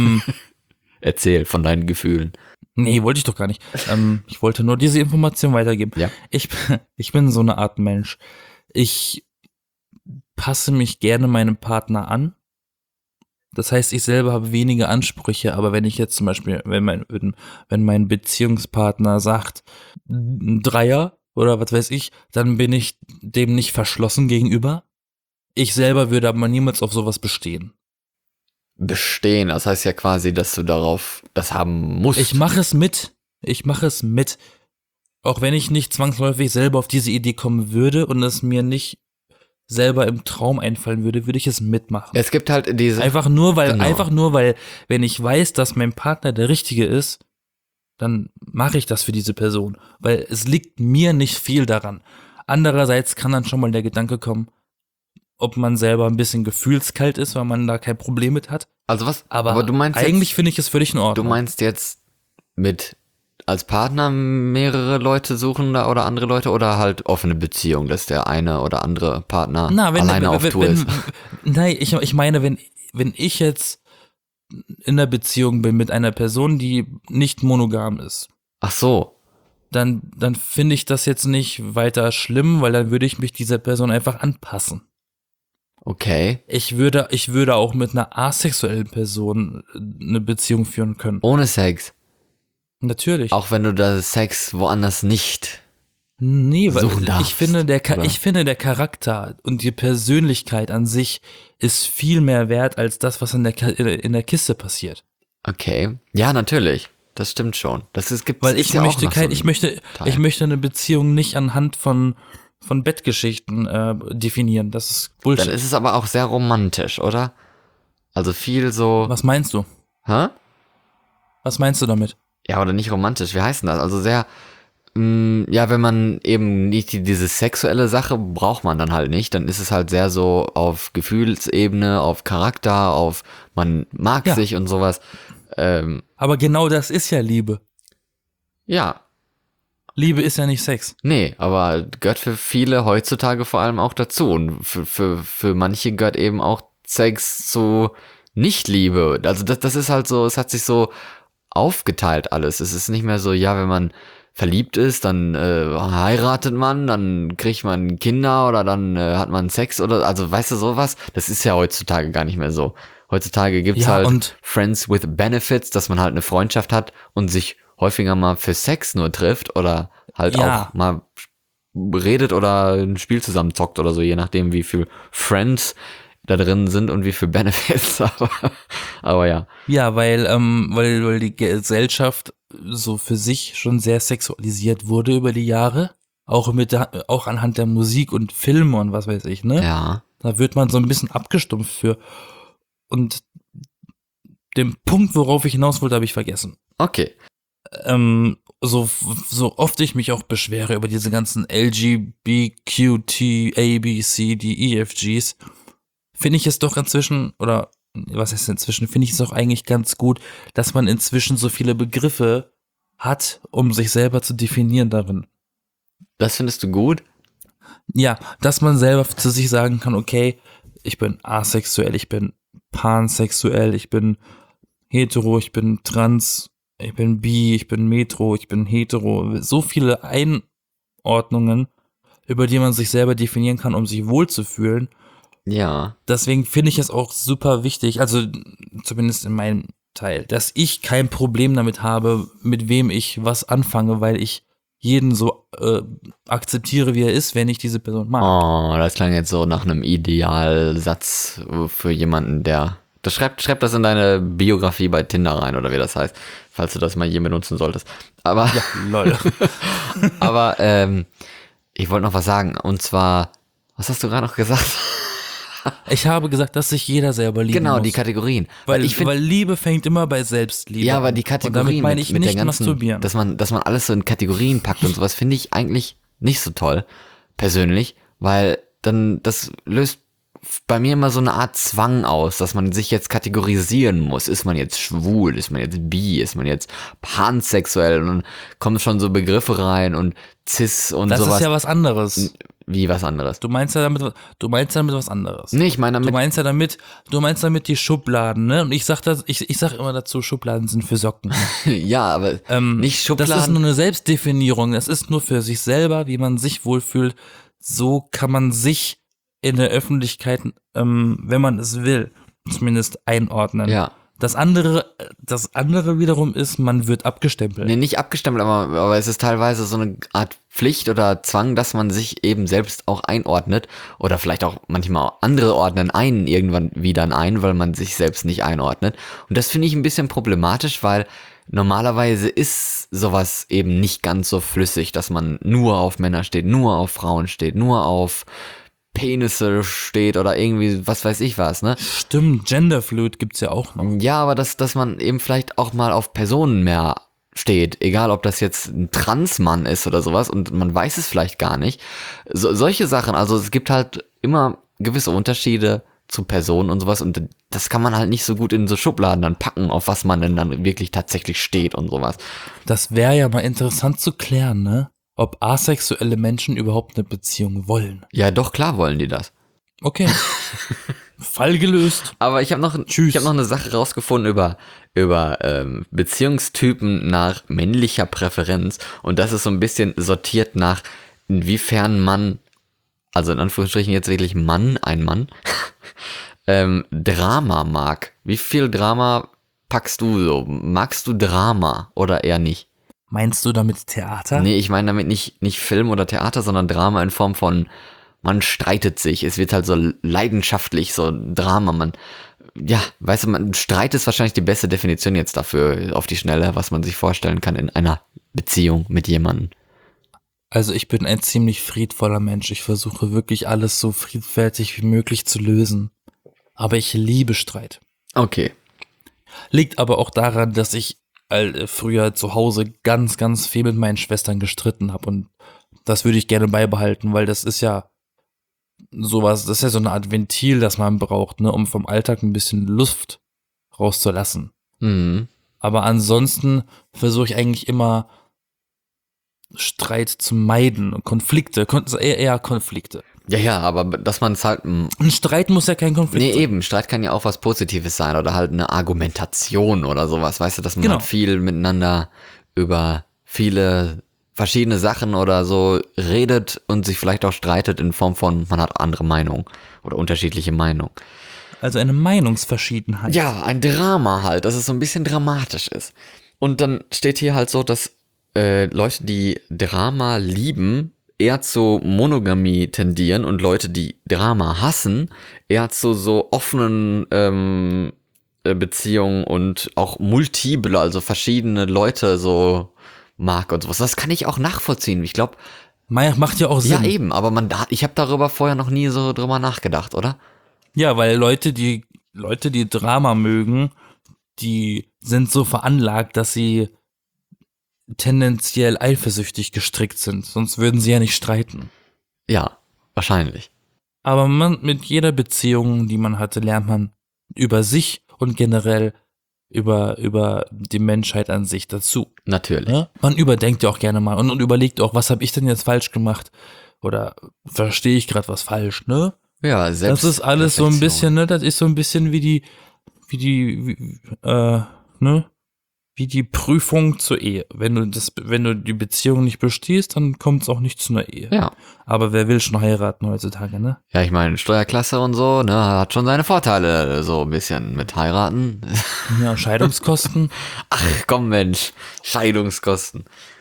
Erzähl von deinen Gefühlen. Nee, wollte ich doch gar nicht. Ich wollte nur diese Information weitergeben. Ja. Ich bin so eine Art Mensch. Ich passe mich gerne meinem Partner an. Das heißt, ich selber habe wenige Ansprüche, aber wenn ich jetzt zum Beispiel, wenn mein Beziehungspartner sagt, ein Dreier oder was weiß ich, dann bin ich dem nicht verschlossen gegenüber. Ich selber würde aber niemals auf sowas bestehen. Bestehen, das heißt ja quasi, dass du darauf das haben musst. Ich mache es mit. Auch wenn ich nicht zwangsläufig selber auf diese Idee kommen würde und es mir nicht selber im Traum einfallen würde, würde ich es mitmachen. Es gibt halt diese... Einfach nur, weil, Genau. wenn ich weiß, dass mein Partner der Richtige ist, dann mache ich das für diese Person. Weil es liegt mir nicht viel daran. Andererseits kann dann schon mal der Gedanke kommen, ob man selber ein bisschen gefühlskalt ist, weil man da kein Problem mit hat. Also was? Aber du meinst eigentlich finde ich es völlig in du Ordnung. meinst jetzt mit als Partner mehrere Leute suchen oder andere Leute oder halt offene Beziehung, dass der eine oder andere Partner alleine auf Tour ist? Nein, ich meine, wenn ich jetzt in einer Beziehung bin mit einer Person, die nicht monogam ist, Ach so. dann finde ich das jetzt nicht weiter schlimm, weil dann würde ich mich dieser Person einfach anpassen. Okay. Ich würde auch mit einer asexuellen Person eine Beziehung führen können. Ohne Sex. Natürlich. Auch wenn du da Sex woanders nicht. Nee, weil suchen darfst, ich finde, oder? der Charakter und die Persönlichkeit an sich ist viel mehr wert als das, was in der Kiste passiert. Okay. Ja, natürlich. Das stimmt schon. Weil ich ja auch möchte noch so ein ich Teil. möchte eine Beziehung nicht anhand von Bettgeschichten definieren. Das ist Dann Bullshit. ist es aber auch sehr romantisch, oder? Also viel so. Was meinst du? Hä? Was meinst du damit? Ja, oder nicht romantisch. Wie heißt denn das? Also sehr. Ja, wenn man eben nicht diese sexuelle Sache braucht man dann halt nicht, dann ist es halt sehr so auf Gefühlsebene, auf Charakter, auf man mag Ja. sich und sowas. Aber genau das ist ja Liebe. Ja, Liebe ist ja nicht Sex. nee, aber gehört für viele heutzutage vor allem auch dazu. Und für manche gehört eben auch Sex zu Nicht-Liebe. Also das ist halt so, es hat sich so aufgeteilt alles. Es ist nicht mehr so, ja, wenn man verliebt ist, dann heiratet man, dann kriegt man Kinder oder dann hat man Sex oder, also weißt du sowas? Das ist ja heutzutage gar nicht mehr so. Heutzutage gibt's Ja, halt und- Friends with Benefits, dass man halt eine Freundschaft hat und sich häufiger mal für Sex nur trifft oder halt Ja. auch mal redet oder ein Spiel zusammen zockt oder so, je nachdem wie viel Friends da drin sind und wie viel Benefits, aber ja. Ja, weil die Gesellschaft so für sich schon sehr sexualisiert wurde über die Jahre. Auch anhand der Musik und Filme und was weiß ich, ne? Ja. Da wird man so ein bisschen abgestumpft für. Und den Punkt, worauf ich hinaus wollte, habe ich vergessen. Okay. So oft ich mich auch beschwere über diese ganzen LGBTQT, ABCDEFGs, finde ich es doch inzwischen, oder was heißt inzwischen, finde ich es auch eigentlich ganz gut, dass man inzwischen so viele Begriffe hat, um sich selber zu definieren darin. Das findest du gut? Ja, dass man selber zu sich sagen kann, okay, ich bin asexuell, ich bin pansexuell, ich bin hetero, ich bin trans, ich bin bi, ich bin metro, ich bin hetero. So viele Einordnungen, über die man sich selber definieren kann, um sich wohlzufühlen. Ja. Deswegen finde ich es auch super wichtig, also zumindest in meinem Teil, dass ich kein Problem damit habe, mit wem ich was anfange, weil ich jeden so akzeptiere, wie er ist, wenn ich diese Person mag. Oh, das klang jetzt so nach einem Idealsatz für jemanden, der. Das schreib das in deine Biografie bei Tinder rein oder wie das heißt, falls du das mal je benutzen solltest. Aber, Ja, lol. aber ich wollte noch was sagen und zwar, was hast du gerade noch gesagt? Ich habe gesagt, dass sich jeder selber lieben Genau, muss. die Kategorien. Weil, ich finde, weil Liebe fängt immer bei Selbstliebe ja, aber an. die Und damit Kategorien meine ich mit der nicht ganzen, masturbieren. dass man alles so in Kategorien packt und sowas, finde ich eigentlich nicht so toll, persönlich, weil dann, das löst bei mir immer so eine Art Zwang aus, dass man sich jetzt kategorisieren muss. Ist man jetzt schwul? Ist man jetzt bi? Ist man jetzt pansexuell? Und dann kommen schon so Begriffe rein und cis und Das sowas. ist ja was anderes. Wie was anderes? Du meinst ja damit was anderes. Nee, ich meine Du damit, meinst damit die Schubladen, ne? Und ich sag immer dazu, Schubladen sind für Socken. ja, aber nicht Schubladen. Das ist nur eine Selbstdefinierung. Das ist nur für sich selber, wie man sich wohlfühlt. So kann man sich in der Öffentlichkeit, wenn man es will, zumindest einordnen. Ja. Das andere wiederum ist, man wird abgestempelt. Nee, nicht abgestempelt, aber es ist teilweise so eine Art Pflicht oder Zwang, dass man sich eben selbst auch einordnet oder vielleicht auch manchmal andere ordnen einen irgendwann wieder ein, weil man sich selbst nicht einordnet. Und das finde ich ein bisschen problematisch, weil normalerweise ist sowas eben nicht ganz so flüssig, dass man nur auf Männer steht, nur auf Frauen steht, nur auf Penisse steht oder irgendwie was weiß ich was, ne? Stimmt, Genderfluid gibt's ja auch noch. Ja, aber dass man eben vielleicht auch mal auf Personen mehr steht, egal ob das jetzt ein Transmann ist oder sowas und man weiß es vielleicht gar nicht. Solche Sachen, also es gibt halt immer gewisse Unterschiede zu Personen und sowas und das kann man halt nicht so gut in so Schubladen dann packen, auf was man denn dann wirklich tatsächlich steht und sowas. Das wäre ja mal interessant zu klären, ne? Ob asexuelle Menschen überhaupt eine Beziehung wollen. Ja, doch, klar wollen die das. Okay. Fall gelöst. Aber ich habe noch eine Sache rausgefunden über Beziehungstypen nach männlicher Präferenz und das ist so ein bisschen sortiert nach inwiefern man, also in Anführungsstrichen jetzt wirklich ein Mann, Drama mag. Wie viel Drama packst du so? Magst du Drama oder eher nicht? Meinst du damit Theater? Nee, ich meine damit nicht Film oder Theater, sondern Drama in Form von man streitet sich, es wird halt so leidenschaftlich, so Drama, weißt du, Streit ist wahrscheinlich die beste Definition jetzt dafür, auf die Schnelle, was man sich vorstellen kann in einer Beziehung mit jemandem. Also ich bin ein ziemlich friedvoller Mensch, ich versuche wirklich alles so friedfertig wie möglich zu lösen. Aber ich liebe Streit. Okay. Liegt aber auch daran, dass ich früher zu Hause ganz, ganz viel mit meinen Schwestern gestritten habe und das würde ich gerne beibehalten, weil das ist ja sowas, das ist ja so eine Art Ventil, das man braucht, ne, um vom Alltag ein bisschen Luft rauszulassen. Mhm. Aber ansonsten versuche ich eigentlich immer Streit zu meiden und Konflikte, eher Konflikte. Ja, aber dass man es halt. Ein Streit muss ja kein Konflikt sein. Nee, eben, Streit kann ja auch was Positives sein oder halt eine Argumentation oder sowas, weißt du, dass man Genau. halt viel miteinander über viele verschiedene Sachen oder so redet und sich vielleicht auch streitet in Form von, man hat andere Meinungen oder unterschiedliche Meinungen. Also eine Meinungsverschiedenheit. Ja, ein Drama halt, dass es so ein bisschen dramatisch ist. Und dann steht hier halt so, dass Leute, die Drama lieben, eher zu Monogamie tendieren und Leute, die Drama hassen, eher zu so offenen Beziehungen und auch multiple, also verschiedene Leute so mag und sowas. Das kann ich auch nachvollziehen. Ich glaube, Macht ja auch Sinn. ja eben, aber ich habe darüber vorher noch nie so drüber nachgedacht, oder? Ja, weil Leute, die Drama mögen, die sind so veranlagt, dass sie tendenziell eifersüchtig gestrickt sind. Sonst würden sie ja nicht streiten. Ja, wahrscheinlich. Aber mit jeder Beziehung, die man hatte, lernt man über sich und generell über die Menschheit an sich dazu. Natürlich. Ja? Man überdenkt ja auch gerne mal und überlegt auch, was habe ich denn jetzt falsch gemacht? Oder verstehe ich gerade was falsch, ne? Ja, selbst. Das ist alles so ein bisschen, ne? Das ist so ein bisschen wie die Prüfung zur Ehe. Wenn du die Beziehung nicht bestehst, dann kommt es auch nicht zu einer Ehe. Ja. Aber wer will schon heiraten heutzutage, ne? Ja, ich meine, Steuerklasse und so, ne, hat schon seine Vorteile, so ein bisschen mit heiraten. Ja, Scheidungskosten. Ach, komm, Mensch. Scheidungskosten.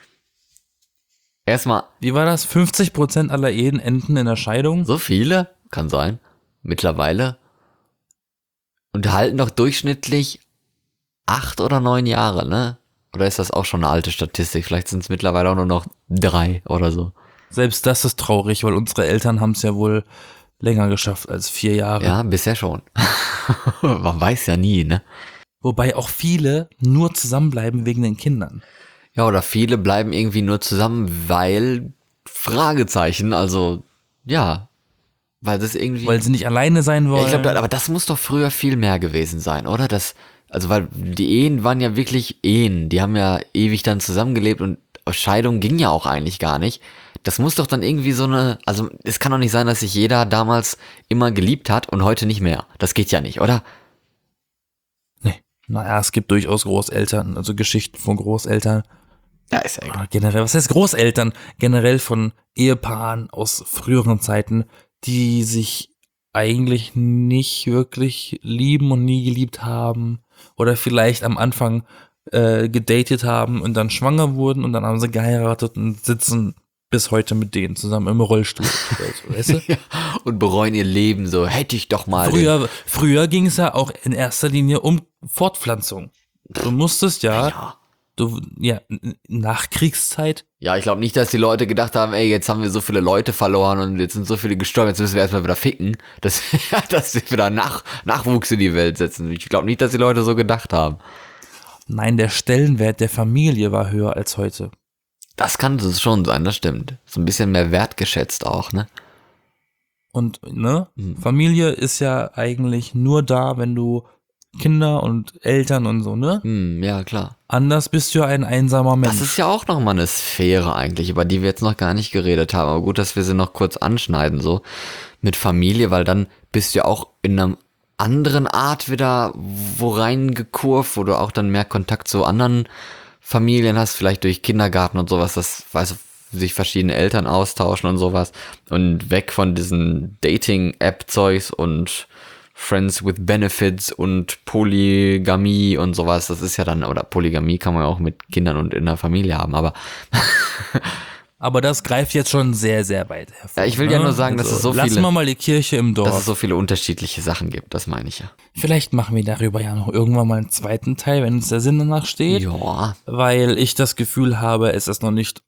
Erstmal, Wie war das? 50% aller Ehen enden in der Scheidung? so viele? Kann sein. Mittlerweile. Und halten doch durchschnittlich 8 oder 9 Jahre, ne? Oder ist das auch schon eine alte Statistik? Vielleicht sind es mittlerweile auch nur noch 3 oder so. Selbst das ist traurig, weil unsere Eltern haben es ja wohl länger geschafft als 4 Jahre. Ja, bisher schon. Man weiß ja nie, ne? Wobei auch viele nur zusammenbleiben wegen den Kindern. Ja, oder viele bleiben irgendwie nur zusammen, weil Fragezeichen, also ja, weil das irgendwie. Weil sie nicht alleine sein Ja, wollen. ich glaube, aber das muss doch früher viel mehr gewesen sein, oder? Also weil die Ehen waren ja wirklich Ehen, die haben ja ewig dann zusammengelebt und Scheidung ging ja auch eigentlich gar nicht. Das muss doch dann irgendwie also es kann doch nicht sein, dass sich jeder damals immer geliebt hat und heute nicht mehr. Das geht ja nicht, oder? Nee. Naja, es gibt durchaus Großeltern, also Geschichten von Großeltern. Ja, ist ja egal. Oder generell, was heißt Großeltern? Generell von Ehepaaren aus früheren Zeiten, die sich eigentlich nicht wirklich lieben und nie geliebt haben. Oder vielleicht am Anfang gedatet haben und dann schwanger wurden und dann haben sie geheiratet und sitzen bis heute mit denen zusammen im Rollstuhl. Also, weißt du? Ja, und bereuen ihr Leben so, hätte ich doch mal. Früher ging es ja auch in erster Linie um Fortpflanzung. Du musstest Ja. Nachkriegszeit. Ja, ich glaube nicht, dass die Leute gedacht haben, ey, jetzt haben wir so viele Leute verloren und jetzt sind so viele gestorben, jetzt müssen wir erstmal wieder ficken, dass wir wieder Nachwuchs in die Welt setzen. Ich glaube nicht, dass die Leute so gedacht haben. Nein, der Stellenwert der Familie war höher als heute. Das kann es schon sein, das stimmt. So ein bisschen mehr wertgeschätzt auch, ne? Und ne, Familie ist ja eigentlich nur da, wenn du Kinder und Eltern und so, ne? Ja, klar. Anders bist du ja ein einsamer Mensch. Das ist ja auch nochmal eine Sphäre eigentlich, über die wir jetzt noch gar nicht geredet haben. Aber gut, dass wir sie noch kurz anschneiden, so mit Familie, weil dann bist du ja auch in einer anderen Art wieder wo reingekurvt, wo du auch dann mehr Kontakt zu anderen Familien hast, vielleicht durch Kindergarten und sowas, das weiß sich verschiedene Eltern austauschen und sowas und weg von diesen Dating-App-Zeugs und Friends with Benefits und Polygamie und sowas, das ist ja dann, oder Polygamie kann man ja auch mit Kindern und in der Familie haben, aber Aber das greift jetzt schon sehr, sehr weit hervor. ja, ich will ja nur sagen, dass es so lassen viele, wir mal die Kirche im Dorf. dass es so viele unterschiedliche Sachen gibt, das meine ich ja. Vielleicht machen wir darüber ja noch irgendwann mal einen zweiten Teil, wenn uns der Sinn danach steht. Ja, Weil ich das Gefühl habe, es ist noch nicht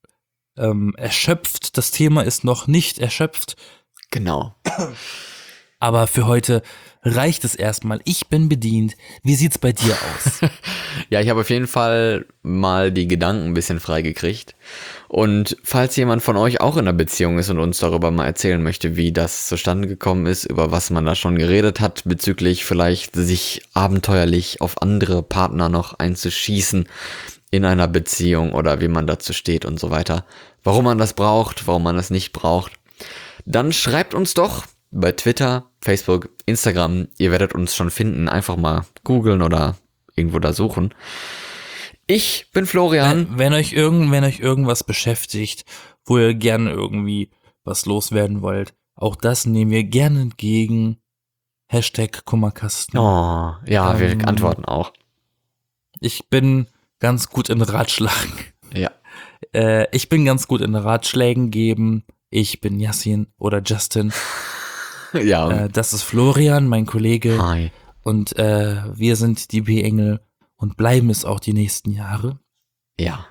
erschöpft. Das Thema ist noch nicht erschöpft. genau. Aber für heute reicht es erstmal. Ich bin bedient. Wie sieht's bei dir aus? Ja, ich habe auf jeden Fall mal die Gedanken ein bisschen freigekriegt. Und falls jemand von euch auch in einer Beziehung ist und uns darüber mal erzählen möchte, wie das zustande gekommen ist, über was man da schon geredet hat, bezüglich vielleicht sich abenteuerlich auf andere Partner noch einzuschießen in einer Beziehung oder wie man dazu steht und so weiter, warum man das braucht, warum man das nicht braucht, dann schreibt uns doch bei Twitter, Facebook, Instagram, ihr werdet uns schon finden, einfach mal googeln oder irgendwo da suchen. Ich bin Florian. Wenn euch irgendwas beschäftigt, wo ihr gerne irgendwie was loswerden wollt, auch das nehmen wir gerne entgegen. #Kummerkasten. Oh, ja, wir antworten auch. Ich bin ganz gut in Ratschlagen. Ja. Ich bin ganz gut in Ratschlägen geben. Ich bin Yassin oder Justin. Ja. Das ist Florian, mein Kollege. Hi. Und wir sind die B-Engel und bleiben es auch die nächsten Jahre. Ja.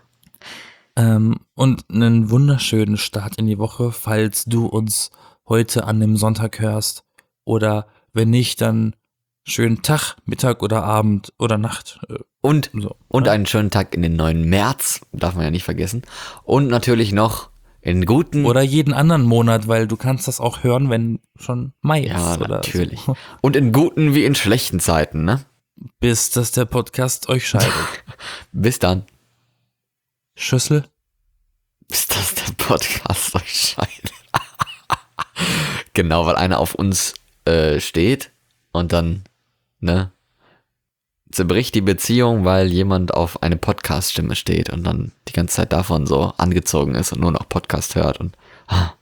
Und einen wunderschönen Start in die Woche, falls du uns heute an dem Sonntag hörst. Oder wenn nicht, dann schönen Tag, Mittag oder Abend oder Nacht. Und So, einen schönen Tag in den 9. März, darf man ja nicht vergessen. Und natürlich noch in guten... Oder jeden anderen Monat, weil du kannst das auch hören, wenn schon Mai ist. Ja, oder natürlich. So. Und in guten wie in schlechten Zeiten, ne? Bis dass der Podcast euch scheidet. Bis dann. Schüssel. Bis dass der Podcast euch scheidet. Genau, weil einer auf uns steht und dann, ne, zerbricht die Beziehung, weil jemand auf eine Podcast-Stimme steht und dann die ganze Zeit davon so angezogen ist und nur noch Podcast hört und